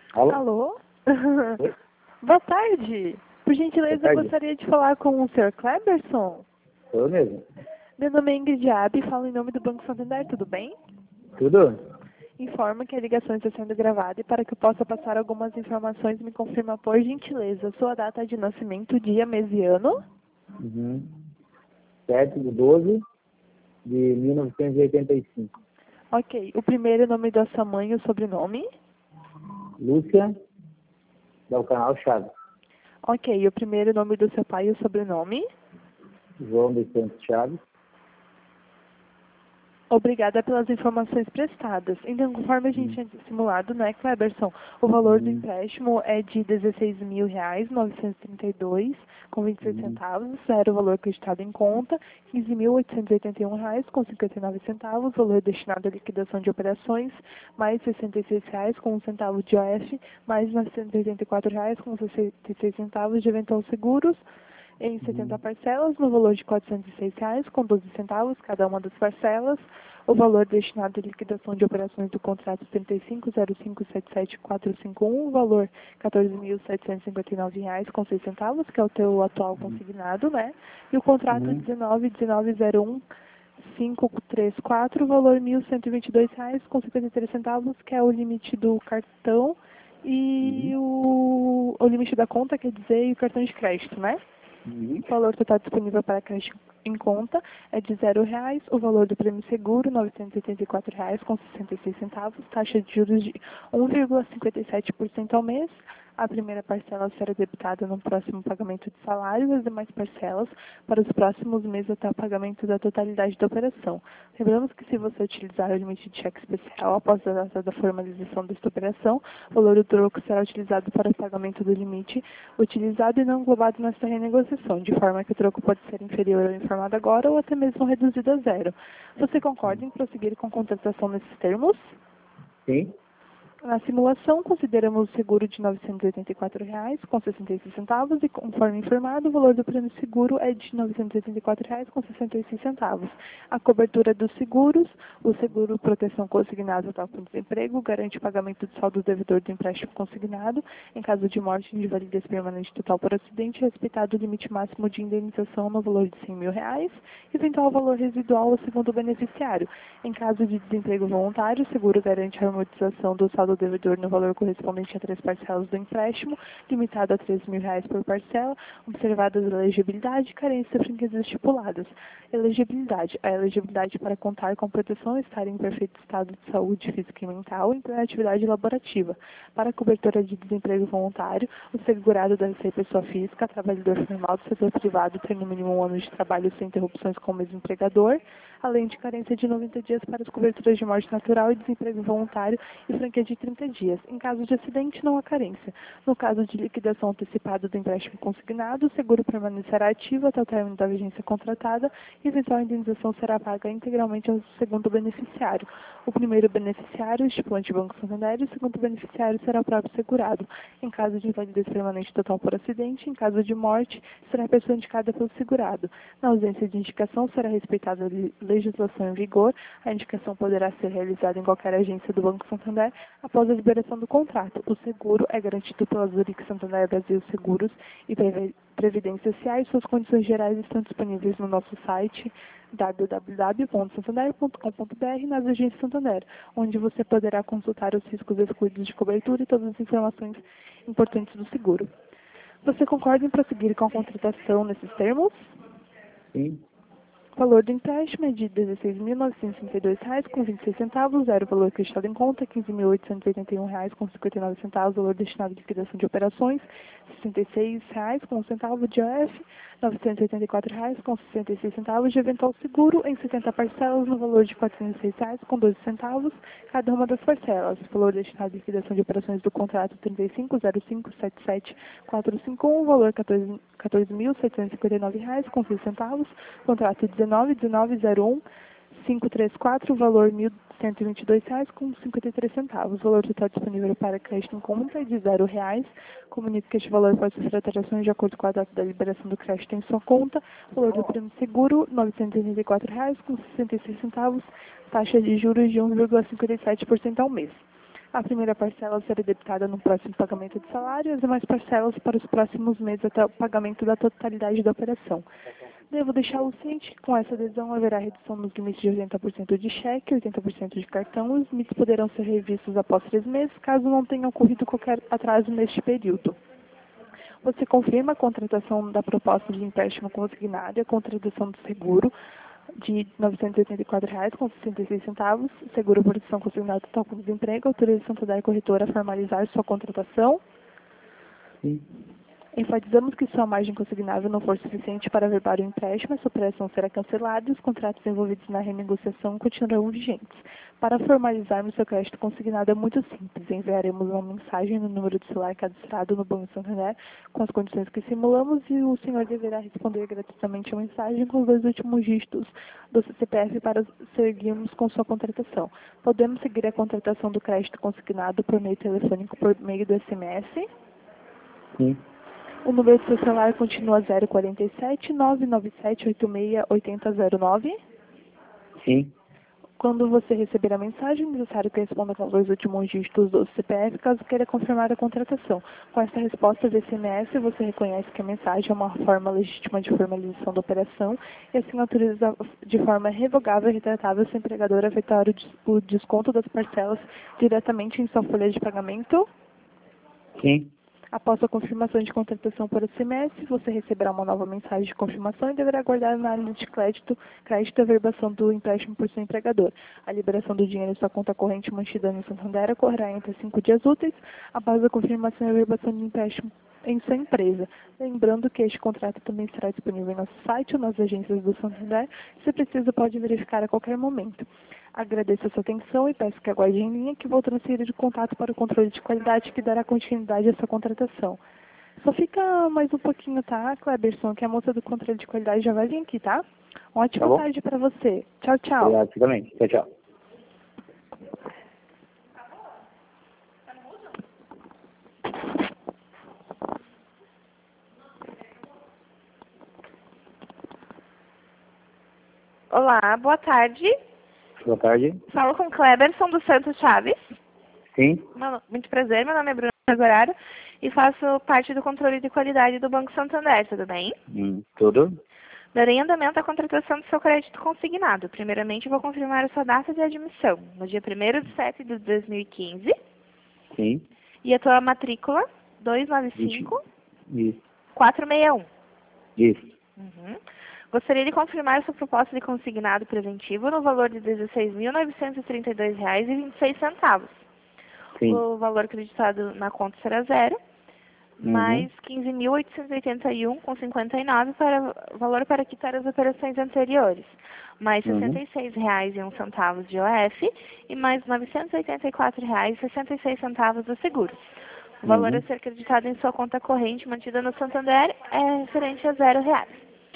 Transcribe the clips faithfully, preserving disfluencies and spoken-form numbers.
Alô? Alô? Oi? Boa tarde. Por gentileza, Boa eu tarde. gostaria de falar com o senhor Kleberson. Sou eu mesmo. Meu nome é Ingrid Abi, falo em nome do Banco Santander, tudo bem? Tudo? Informa que a ligação está sendo gravada e para que eu possa passar algumas informações, me confirma por gentileza sua data de nascimento, dia, mês e ano. Uhum. sete de doze de mil novecentos e oitenta e cinco. Ok. O primeiro nome da sua mãe e o sobrenome. Lúcia, do canal Chaves. Ok. O primeiro nome do seu pai e o sobrenome. João dos Santos Chaves. Obrigada pelas informações prestadas. Então, conforme a gente Uhum. tinha simulado, né, Kleberson, o valor do Uhum. empréstimo é de dezesseis mil reais, novecentos e trinta e dois com vinte e seis Uhum. centavos, era o valor acreditado em conta, quinze mil oitocentos e oitenta e um reais com cinquenta e nove centavos, valor destinado à liquidação de operações, mais sessenta e seis reais com um centavo de O F, mais novecentos e oitenta e quatro reais com sessenta e seis centavos de eventual seguros, em setenta Uhum. parcelas, no valor de quatrocentos e seis reais, com doze centavos cada uma das parcelas. O valor destinado à liquidação de operações do contrato trinta e cinco zero cinco sete sete quatro cinco um, o valor quatorze mil setecentos e cinquenta e nove reais com seis centavos, que é o teu atual consignado, né? E o contrato Uhum. dezenove dezenove zero um cinco três quatro, o valor mil cento e vinte e dois reais com cinquenta e três centavos, que é o limite do cartão e Uhum. o, o limite da conta, quer dizer, e o cartão de crédito, né? Uhum. O valor total disponível para crédito em conta é de zero reais. O valor do prêmio seguro, novecentos e oitenta e quatro reais com sessenta e seis centavos. Taxa de juros de um vírgula cinquenta e sete por cento ao mês. A primeira parcela será debitada no próximo pagamento de salário e as demais parcelas para os próximos meses até o pagamento da totalidade da operação. Lembramos que se você utilizar o limite de cheque especial após a data da formalização desta operação, o valor do troco será utilizado para o pagamento do limite utilizado e não englobado nesta renegociação, de forma que o troco pode ser inferior ao informado agora ou até mesmo reduzido a zero. Você concorda em prosseguir com a contratação nesses termos? Sim. Na simulação, consideramos o seguro de novecentos e oitenta e quatro reais com sessenta e seis centavos e, conforme informado, o valor do prêmio seguro é de novecentos e oitenta e quatro reais com sessenta e seis centavos. A cobertura dos seguros, o seguro proteção consignado total com desemprego, garante o pagamento do saldo devedor do empréstimo consignado, em caso de morte de invalidez permanente total por acidente, respeitado o limite máximo de indenização no valor de cem mil reais, eventual valor residual ao segundo beneficiário. Em caso de desemprego voluntário, o seguro garante a amortização do saldo do devedor no valor correspondente a três parcelas do empréstimo, limitado a três mil reais por parcela, observadas a elegibilidade e carência de franquezas estipuladas. Elegibilidade. A elegibilidade para contar com proteção, estar em perfeito estado de saúde física e mental e em atividade laborativa. Para a cobertura de desemprego voluntário, o segurado deve ser pessoa física, trabalhador formal do setor privado, ter no mínimo um ano de trabalho sem interrupções com o mesmo empregador, além de carência de noventa dias para as coberturas de morte natural e desemprego voluntário e franquia de trinta dias. Em caso de acidente, não há carência. No caso de liquidação antecipada do empréstimo consignado, o seguro permanecerá ativo até o término da vigência contratada e eventual indenização será paga integralmente ao segundo beneficiário. O primeiro beneficiário, o estipulante Banco Santander, e o segundo beneficiário será o próprio segurado. Em caso de invalidez permanente total por acidente, em caso de morte, será a pessoa indicada pelo segurado. Na ausência de indicação, será respeitada a legislação em vigor. A indicação poderá ser realizada em qualquer agência do Banco Santander após a liberação do contrato. O seguro é garantido pela Zurich Santander Brasil Seguros e Previdência S A e suas condições gerais estão disponíveis no nosso site w w w ponto santander ponto com ponto b r nas agências Santander, onde você poderá consultar os riscos excluídos de cobertura e todas as informações importantes do seguro. Você concorda em prosseguir com a contratação nesses termos? Sim. O valor do empréstimo é de dezesseis mil novecentos e trinta e dois reais com vinte e seis centavos, zero valor acreditado em conta, quinze mil oitocentos e oitenta e um reais com cinquenta e nove centavos, valor destinado à liquidação de operações, sessenta e seis reais com um centavo de O F, novecentos e oitenta e quatro reais com sessenta e seis centavos de eventual seguro, em setenta parcelas no valor de quatrocentos e seis reais com doze centavos, cada uma das parcelas. Valor destinado à liquidação de operações do contrato trinta e cinco zero cinco sete sete quatro cinco um, valor quatorze mil setecentos e cinquenta e nove reais com seis centavos, contrato dezenove dezenove zero um cinco três quatro, valor mil cento e vinte e dois reais com cinquenta e três centavos. O valor total disponível para crédito em conta é de zero reais. Comunico que este valor pode sofrer alterações de acordo com a data da liberação do crédito em sua conta. O valor do prêmio seguro, novecentos e oitenta e quatro reais com sessenta e seis centavos. Taxa de juros de um vírgula cinquenta e sete por cento ao mês. A primeira parcela será debitada no próximo pagamento de salário e as demais parcelas para os próximos meses até o pagamento da totalidade da operação. Devo deixá-lo ciente que com essa adesão haverá redução nos limites de oitenta por cento de cheque, oitenta por cento de cartão e os limites poderão ser revistos após três meses, caso não tenha ocorrido qualquer atraso neste período. Você confirma a contratação da proposta de empréstimo consignado e a contratação do seguro de novecentos e oitenta e quatro reais com sessenta e seis centavos, seguro proteção consignado total com desemprego, autoriza Santander Corretora a formalizar sua contratação. Sim. Enfatizamos que se sua margem consignável não for suficiente para averbar o empréstimo, essa operação será cancelada e os contratos envolvidos na renegociação continuarão vigentes. Para formalizarmos seu crédito consignado é muito simples. Enviaremos uma mensagem no número de celular cadastrado no Banco Santander com as condições que simulamos e o senhor deverá responder gratuitamente a mensagem com os dois últimos dígitos do C P F para seguirmos com sua contratação. Podemos seguir a contratação do crédito consignado por meio telefônico por meio do S M S? Sim. O número do seu celular continua zero quarenta e sete, nove nove sete oito seis oito zero zero nove? Sim. Quando você receber a mensagem, é necessário que responda com os dois últimos dígitos do C P F, caso queira confirmar a contratação. Com essa resposta do S M S, você reconhece que a mensagem é uma forma legítima de formalização da operação e assim autoriza de forma revogável e retratável seu empregador a efetuar o, des o desconto das parcelas diretamente em sua folha de pagamento? Sim. Após a confirmação de contratação por S M S, você receberá uma nova mensagem de confirmação e deverá aguardar na linha de crédito, crédito a verbação do empréstimo por seu empregador. A liberação do dinheiro em sua conta corrente mantida no Santander ocorrerá entre cinco dias úteis, após a confirmação e a verbação do empréstimo em sua empresa. Lembrando que este contrato também será disponível em nosso site ou nas agências do Santander. Se precisa, pode verificar a qualquer momento. Agradeço a sua atenção e peço que aguarde em linha que vou transferir de contato para o controle de qualidade que dará continuidade a essa contratação. Só fica mais um pouquinho, tá, Cleberson, que a moça do controle de qualidade já vai vir aqui, tá? Uma ótima Tá tarde para você. Tchau, tchau. Obrigado, você também. Tchau, tchau. Olá, boa tarde. Boa tarde. Falo com Cleberson dos Santos Chaves. Sim. Meu- Muito prazer, meu nome é Bruna Goraro e faço parte do controle de qualidade do Banco Santander, tudo bem? Hum, tudo? Darei andamento à contratação do seu crédito consignado. Primeiramente, vou confirmar a sua data de admissão, no dia primeiro de setembro de dois mil e quinze, Sim. e a tua matrícula dois nove cinco Isso. quatro seis um. Isso. Uhum. Gostaria de confirmar sua proposta de consignado preventivo no valor de dezesseis mil novecentos e trinta e dois reais e vinte e seis centavos. Sim. O valor acreditado na conta será zero, Uhum. mais quinze mil oitocentos e oitenta e um vírgula cinquenta e nove para valor para quitar as operações anteriores, mais Uhum. sessenta e seis reais e um centavo de O F e mais novecentos e oitenta e quatro reais e sessenta e seis centavos do seguro. O valor Uhum. a ser acreditado em sua conta corrente mantida no Santander é referente a zero reais.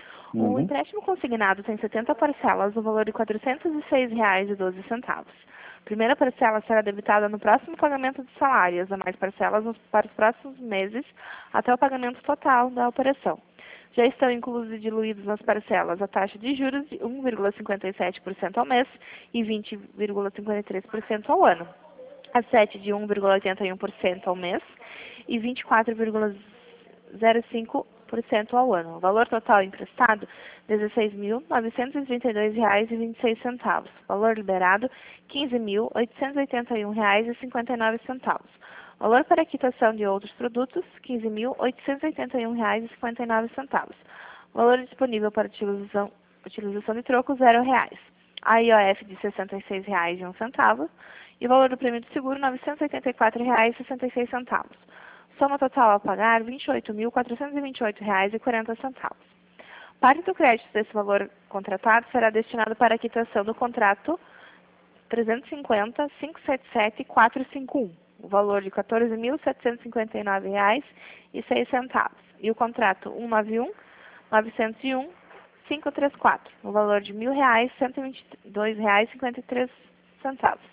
O Uhum. empréstimo consignado tem setenta parcelas no valor de quatrocentos e seis reais e doze centavos. A primeira parcela será debitada no próximo pagamento de salário, as demais parcelas nos, para os próximos meses, até o pagamento total da operação. Já estão inclusos e diluídos nas parcelas a taxa de juros de um vírgula cinquenta e sete por cento ao mês e vinte vírgula cinquenta e três por cento ao ano. A sete de um vírgula oitenta e um por cento ao mês e vinte e quatro vírgula zero cinco por cento ao ano. O valor total emprestado, dezesseis mil novecentos e trinta e dois reais e vinte e seis centavos. Valor liberado, quinze mil oitocentos e oitenta e um reais e cinquenta e nove centavos. Valor para quitação de outros produtos, quinze mil oitocentos e oitenta e um reais e cinquenta e nove centavos. Valor disponível para utilização, utilização de troco, zero reais. A I O F de sessenta e seis reais e um centavo. E o valor do prêmio de seguro, novecentos e oitenta e quatro reais e sessenta e seis centavos. Soma total a pagar, vinte e oito mil quatrocentos e vinte e oito reais e quarenta centavos. Parte do crédito desse valor contratado será destinado para a quitação do contrato trezentos e cinquenta, quinhentos e setenta e sete, quatrocentos e cinquenta e um, o valor de quatorze mil setecentos e cinquenta e nove reais e seis centavos. E o contrato cento e noventa e um, novecentos e um, quinhentos e trinta e quatro, o valor de mil reais, cento e vinte e dois reais e cinquenta e três centavos.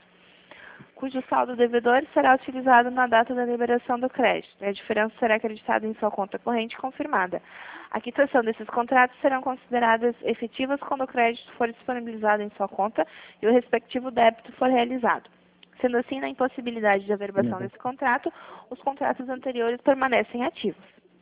Cujo saldo devedor será utilizado na data da liberação do crédito. A diferença será acreditada em sua conta corrente confirmada. A quitação desses contratos serão consideradas efetivas quando o crédito for disponibilizado em sua conta e o respectivo débito for realizado. Sendo assim, na impossibilidade de averbação Uhum. desse contrato, os contratos anteriores permanecem ativos.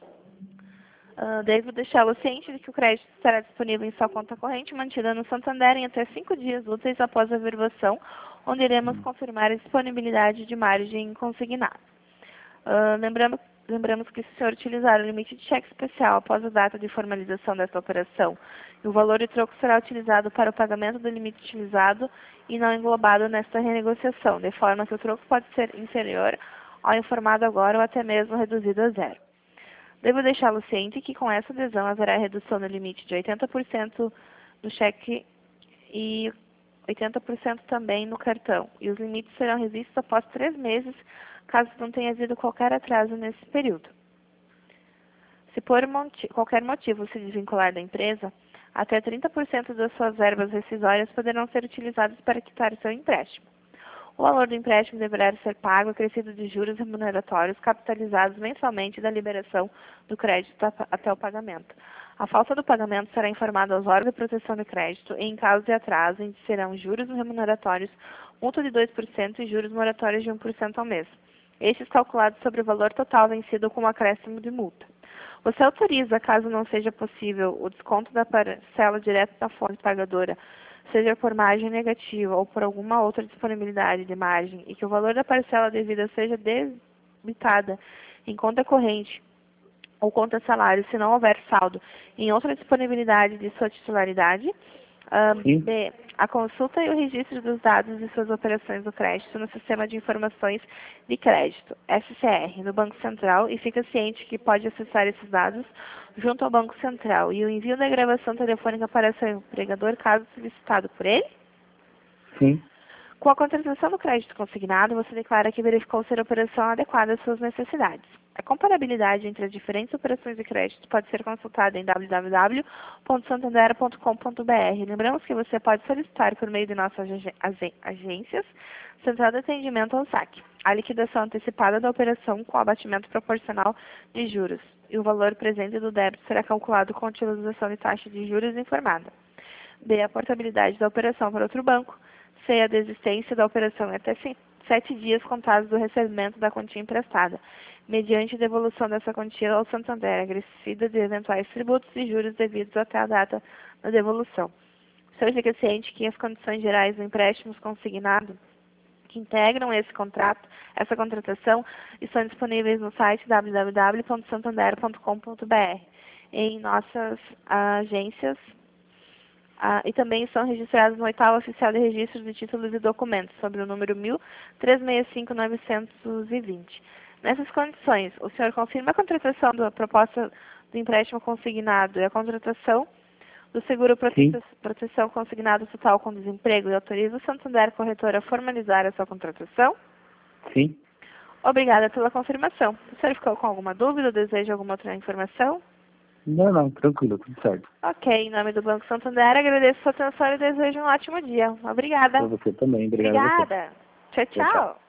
Uh, devo deixá-lo ciente de que o crédito estará disponível em sua conta corrente, mantida no Santander em até cinco dias úteis após a averbação, onde iremos confirmar a disponibilidade de margem consignada. Uh, lembramos, lembramos que se o senhor utilizar o limite de cheque especial após a data de formalização desta operação, o valor de troco será utilizado para o pagamento do limite utilizado e não englobado nesta renegociação, de forma que o troco pode ser inferior ao informado agora ou até mesmo reduzido a zero. Devo deixá-lo ciente que com essa adesão haverá redução no limite de oitenta por cento no cheque e oitenta por cento também no cartão, e os limites serão revistos após três meses, caso não tenha havido qualquer atraso nesse período. Se por moti- qualquer motivo se desvincular da empresa, até trinta por cento das suas verbas rescisórias poderão ser utilizadas para quitar o seu empréstimo. O valor do empréstimo deverá ser pago acrescido de juros remuneratórios capitalizados mensalmente da liberação do crédito até o pagamento. A falta do pagamento será informada aos órgãos de proteção de crédito e, em caso de atraso, incidirão juros remuneratórios, multa de dois por cento e juros moratórios de um por cento ao mês. Estes calculados sobre o valor total vencido com acréscimo de multa. Você autoriza, caso não seja possível, o desconto da parcela direto da fonte pagadora, seja por margem negativa ou por alguma outra disponibilidade de margem, e que o valor da parcela devida seja debitada em conta corrente ou conta salário, se não houver saldo em outra disponibilidade de sua titularidade. Um, B. A consulta e o registro dos dados de suas operações do crédito no Sistema de Informações de Crédito, S C R, no Banco Central, e fica ciente que pode acessar esses dados junto ao Banco Central, e o envio da gravação telefônica para seu empregador, caso solicitado por ele? Sim. Com a contratação do crédito consignado, você declara que verificou ser a operação adequada às suas necessidades. A comparabilidade entre as diferentes operações de crédito pode ser consultada em w w w ponto santander ponto com ponto b r. Lembramos que você pode solicitar por meio de nossas agências Central de Atendimento ao saque a liquidação antecipada da operação com abatimento proporcional de juros, e o valor presente do débito será calculado com a utilização de taxa de juros informada. B. A portabilidade da operação para outro banco. C. A desistência da operação em até sete dias contados do recebimento da quantia emprestada, mediante devolução dessa quantia ao Santander, acrescida de eventuais tributos e juros devidos até a data da devolução. O senhor fica ciente que as condições gerais do empréstimo consignado que integram esse contrato, essa contratação, estão disponíveis no site w w w ponto santander ponto com ponto b r, em nossas agências, Ah, e também estão registrados no oitavo Oficial de Registro de Títulos e Documentos, sobre o número mil trezentos e sessenta e cinco mil novecentos e vinte. Nessas condições, o senhor confirma a contratação da proposta do empréstimo consignado e a contratação do seguro prote proteção consignado total com desemprego, e autoriza o Santander Corretora a formalizar a sua contratação? Sim. Obrigada pela confirmação. O senhor ficou com alguma dúvida ou deseja alguma outra informação? Não, não, tranquilo, tudo certo. Ok, em nome do Banco Santander, agradeço a sua atenção e desejo um ótimo dia. Obrigada. Para você também, obrigado. Obrigada. Tchau, tchau. Tchau, tchau.